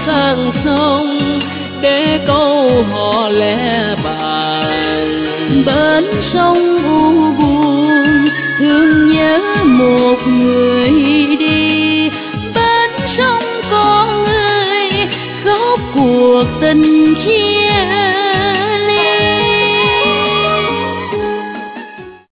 sang sông để câu hò lẻ bàn. Bên sông u buồn thương nhớ một người đi, bên sông con ơi khóc cuộc tình chia